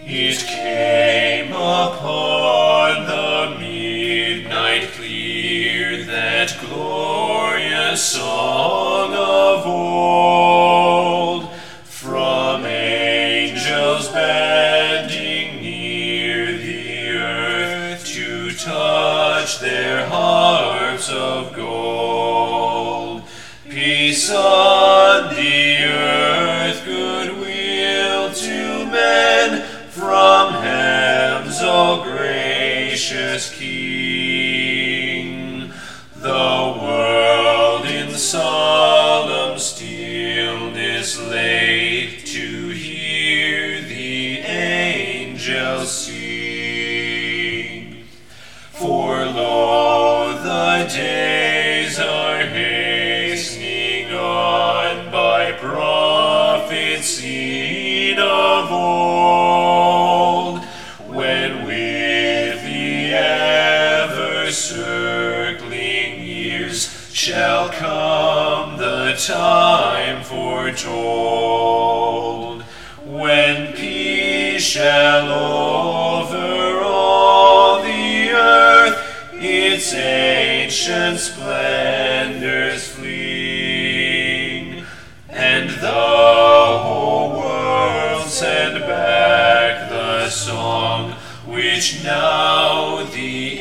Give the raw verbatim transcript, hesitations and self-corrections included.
It came upon the midnight clear, that glorious song of old, from angels bending near the earth to touch their harps of gold. Peace on the earth, goodwill to men, from Ham's all gracious King. The world in solemn stillness lay to hear the angels sing. For lo, the days are hastening on by prophets seen of old, when with the ever-circling years shall come the time foretold, when peace shall over all the earth its ancient splendors fling, and the whole world send back the song which now the